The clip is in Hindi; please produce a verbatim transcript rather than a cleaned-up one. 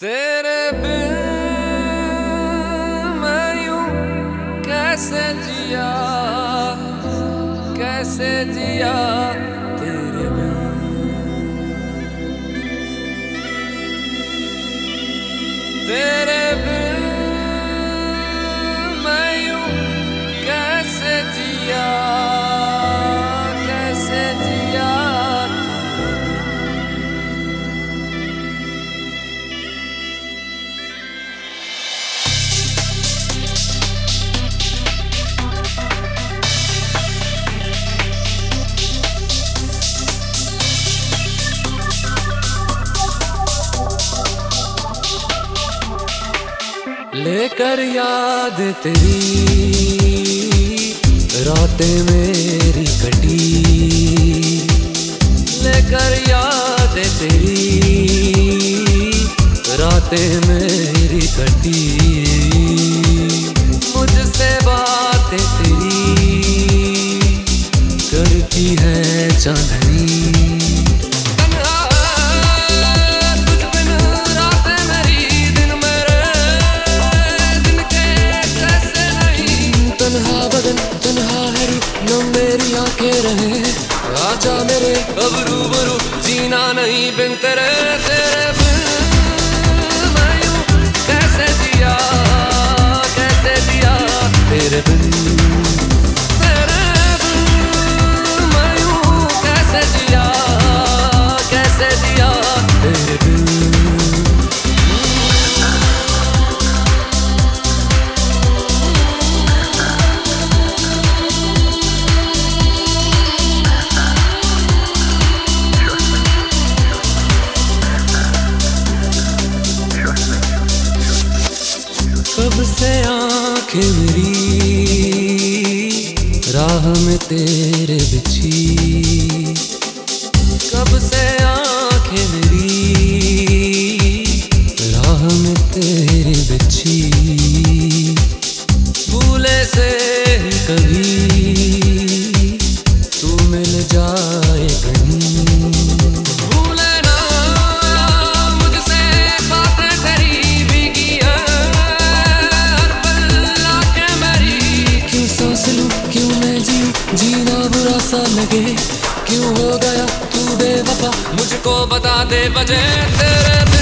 तेरे बिन मैं यूं कैसे जिया, कैसे जिया तेरे बिन। तेरे बिन मैं यूं कैसे जिया, कैसे जिया लेकर याद तेरी रातें मेरी कटी, लेकर याद तेरी रातें मेरी कटी। मुझसे बातें तेरी करती है चांदनी। मेरी आंखें रहे आजा मेरे अब रूबरू, जीना नहीं बिन तेरे। तेरे बिन मैं यूं कैसे जिया, कैसे जिया तेरे बिन। तेरे बिन मैं यूं कैसे जिया, कैसे जिया तेरे बिन। कब से आंखें मेरी राह में तेरे बिछी, कब से आंखें मेरी राह में तेरे बिछी। भूले से ही कभी तू मिल जाए कहीं। जीना बुरा सा लगे क्यों हो गया तू बेवफा, मुझको बता दे वजह। तेरे